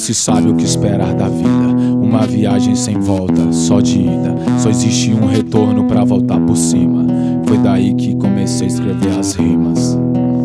se sabe o que esperar da vida. Uma viagem sem volta, só de ida. Só existe um retorno pra voltar por cima. Foi daí que comecei a escrever as rimas.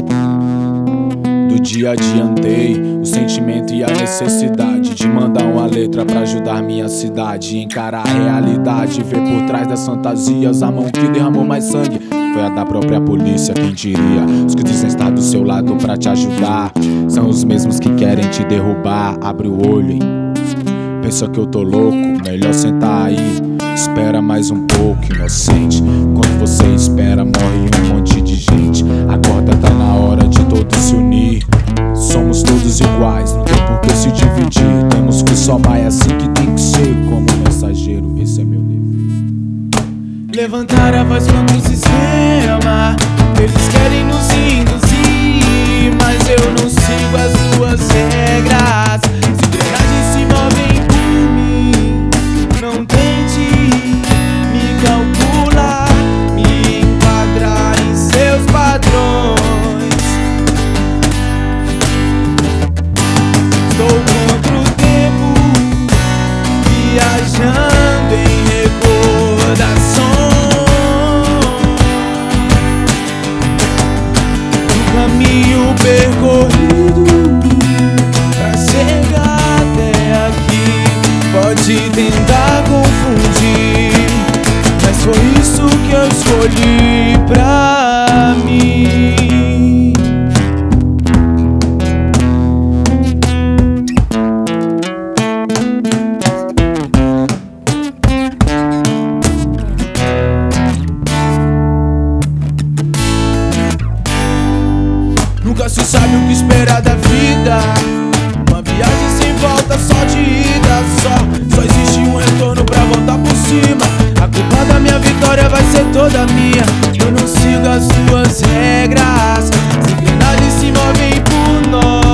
Do dia adiantei o sentimento e a necessidade de mandar uma letra pra ajudar minha cidade. Encarar a realidade, ver por trás das fantasias. A mão que derramou mais sangue foi a da própria polícia, quem diria. Os que dizem estar do seu lado pra te ajudar são os mesmos que querem te derrubar. Abre o olho, hein? Pensa que eu tô louco? Melhor sentar aí. Espera mais um pouco, inocente. Quando você espera, morre um monte de gente. Acorda, tá na hora de todos se unir. Somos todos iguais, não tem por que se dividir. Temos que somar, é assim que tem que ser. Como mensageiro, esse é meu dever. Levantar a voz contra o sistema. Eles querem nos induzir, mas eu não sigo as suas regras. Se engrenagens se movem por mim, não tente me calcular, me enquadrar em seus padrões. Estou contra o tempo, viajando em recordações. Caminho percorrido pra chegar até aqui. Pode tentar confundir, mas foi isso que eu escolhi pra mim. Nunca se sabe o que esperar da vida. Uma viagem sem volta, só de ida. Só existe um retorno pra voltar por cima. A culpa da minha vitória vai ser toda minha. Eu não sigo as suas regras. As engrenagens se movem por nós.